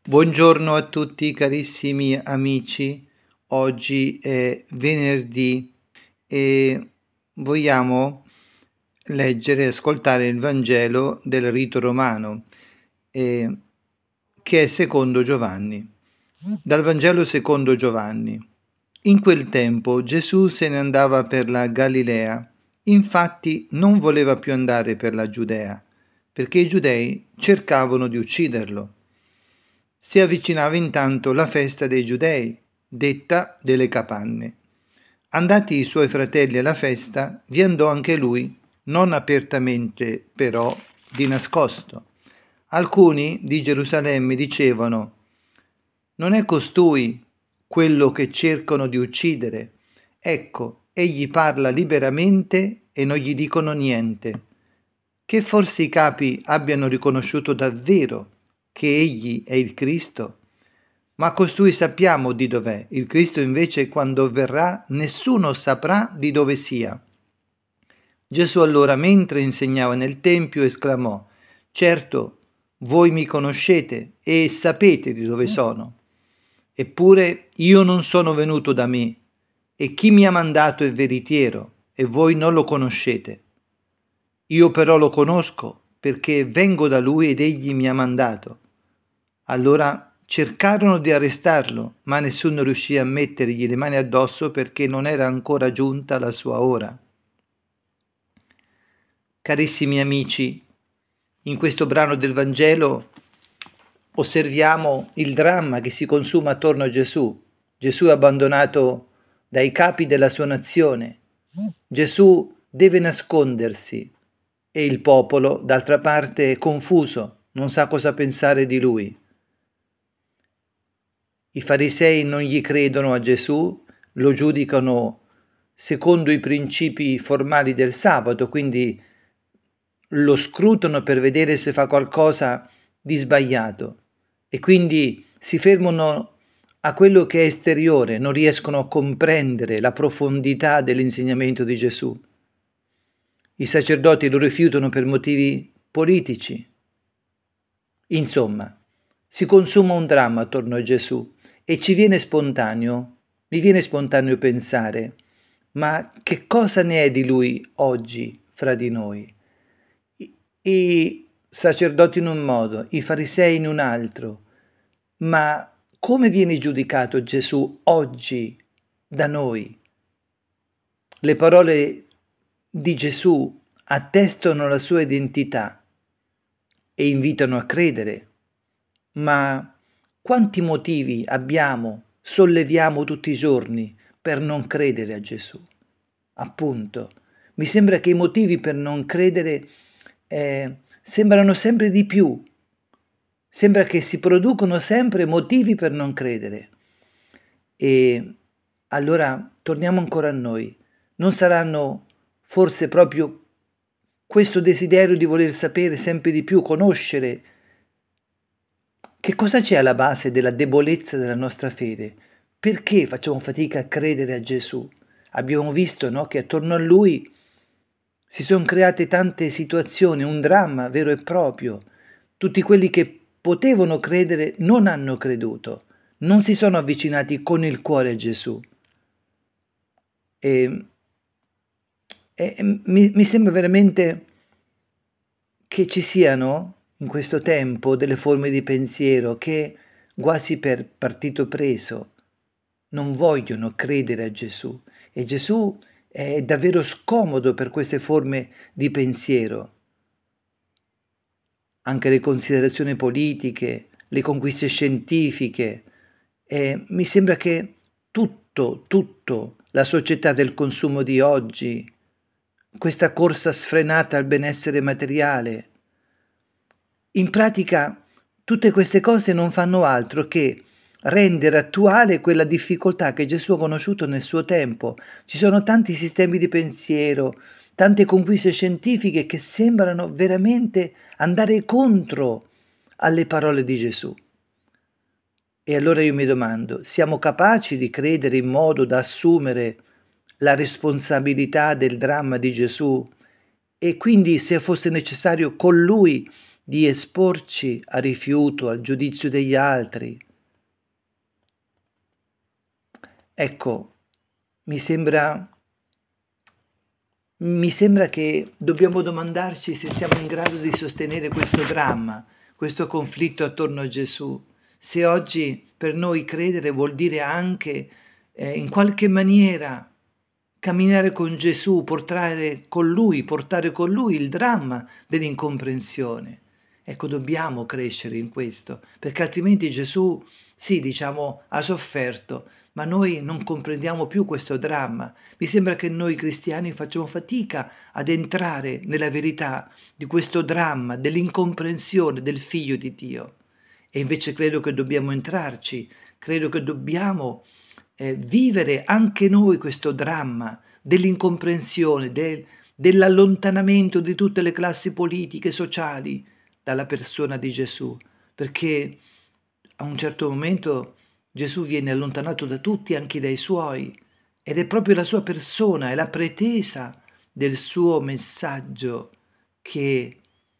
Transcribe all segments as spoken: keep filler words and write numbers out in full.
Buongiorno a tutti carissimi amici, oggi è venerdì e vogliamo leggere e ascoltare il Vangelo del rito romano, eh, che è secondo Giovanni. Dal Vangelo secondo Giovanni. In quel tempo Gesù se ne andava per la Galilea, infatti non voleva più andare per la Giudea, perché i giudei cercavano di ucciderlo. Si avvicinava intanto la festa dei Giudei, detta delle capanne. Andati i suoi fratelli alla festa, vi andò anche lui, non apertamente però, di nascosto. Alcuni di Gerusalemme dicevano: non è costui quello che cercano di uccidere? Ecco, egli parla liberamente e non gli dicono niente. Che forse i capi abbiano riconosciuto davvero che egli è il Cristo? Ma costui sappiamo di dov'è. Il Cristo invece, quando verrà, nessuno saprà di dove sia. Gesù allora, mentre insegnava nel Tempio, esclamò: certo, voi mi conoscete e sapete di dove sono. Eppure io non sono venuto da me, e chi mi ha mandato è veritiero, e voi non lo conoscete. Io però lo conosco, perché vengo da lui ed egli mi ha mandato. Allora cercarono di arrestarlo, ma nessuno riuscì a mettergli le mani addosso perché non era ancora giunta la sua ora. Carissimi amici, in questo brano del Vangelo osserviamo il dramma che si consuma attorno a Gesù. Gesù è abbandonato dai capi della sua nazione. Gesù deve nascondersi e il popolo, d'altra parte, è confuso, non sa cosa pensare di lui. I farisei non gli credono a Gesù, lo giudicano secondo i principi formali del sabato, quindi lo scrutano per vedere se fa qualcosa di sbagliato e quindi si fermano a quello che è esteriore, non riescono a comprendere la profondità dell'insegnamento di Gesù. I sacerdoti lo rifiutano per motivi politici. Insomma, si consuma un dramma attorno a Gesù e ci viene spontaneo, mi viene spontaneo pensare, ma che cosa ne è di lui oggi fra di noi? I sacerdoti in un modo, i farisei in un altro, ma come viene giudicato Gesù oggi da noi? Le parole di Gesù attestano la sua identità e invitano a credere, ma quanti motivi abbiamo, solleviamo tutti i giorni per non credere a Gesù? Appunto, mi sembra che i motivi per non credere eh, sembrano sempre di più, sembra che si producono sempre motivi per non credere. E allora torniamo ancora a noi, non saranno forse proprio questo desiderio di voler sapere sempre di più, conoscere che cosa c'è alla base della debolezza della nostra fede? Perché facciamo fatica a credere a Gesù? Abbiamo visto, no, che attorno a lui si sono create tante situazioni, un dramma vero e proprio. Tutti quelli che potevano credere non hanno creduto, non si sono avvicinati con il cuore a Gesù. E, e mi, mi sembra veramente che ci siano in questo tempo delle forme di pensiero che, quasi per partito preso, non vogliono credere a Gesù. E Gesù è davvero scomodo per queste forme di pensiero. Anche le considerazioni politiche, le conquiste scientifiche. E mi sembra che tutto, tutto, la società del consumo di oggi, questa corsa sfrenata al benessere materiale, in pratica tutte queste cose non fanno altro che rendere attuale quella difficoltà che Gesù ha conosciuto nel suo tempo. Ci sono tanti sistemi di pensiero, tante conquiste scientifiche che sembrano veramente andare contro alle parole di Gesù. E allora io mi domando, siamo capaci di credere in modo da assumere la responsabilità del dramma di Gesù? E quindi, se fosse necessario, con lui di esporci al rifiuto, al giudizio degli altri. Ecco, mi sembra mi sembra che dobbiamo domandarci se siamo in grado di sostenere questo dramma, questo conflitto attorno a Gesù. Se oggi per noi credere vuol dire anche eh, in qualche maniera camminare con Gesù, portare con Lui, portare con Lui il dramma dell'incomprensione. Ecco, dobbiamo crescere in questo, perché altrimenti Gesù, sì, diciamo, ha sofferto, ma noi non comprendiamo più questo dramma. Mi sembra che noi cristiani facciamo fatica ad entrare nella verità di questo dramma, dell'incomprensione del Figlio di Dio. E invece credo che dobbiamo entrarci, credo che dobbiamo eh, vivere anche noi questo dramma dell'incomprensione, del, dell'allontanamento di tutte le classi politiche e sociali dalla persona di Gesù, perché a un certo momento Gesù viene allontanato da tutti, anche dai suoi, ed è proprio la sua persona, è la pretesa del suo messaggio che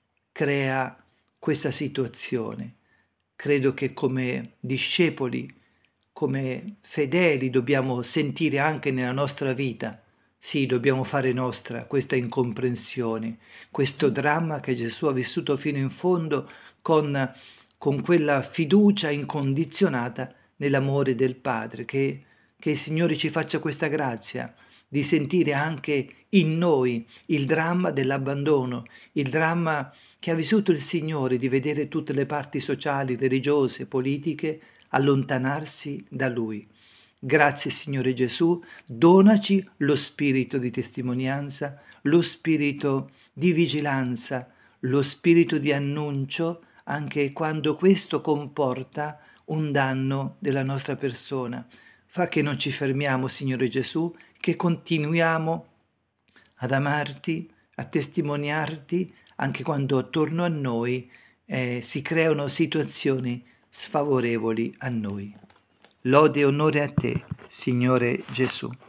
crea questa situazione. Credo che come discepoli, come fedeli, dobbiamo sentire anche nella nostra vita, sì, dobbiamo fare nostra questa incomprensione, questo dramma che Gesù ha vissuto fino in fondo con, con quella fiducia incondizionata nell'amore del Padre. Che, che il Signore ci faccia questa grazia di sentire anche in noi il dramma dell'abbandono, il dramma che ha vissuto il Signore di vedere tutte le parti sociali, religiose, politiche allontanarsi da Lui. Grazie Signore Gesù, donaci lo spirito di testimonianza, lo spirito di vigilanza, lo spirito di annuncio, anche quando questo comporta un danno della nostra persona. Fa che non ci fermiamo, Signore Gesù, che continuiamo ad amarti, a testimoniarti, anche quando attorno a noi eh, si creano situazioni sfavorevoli a noi. Lode e onore a te, Signore Gesù.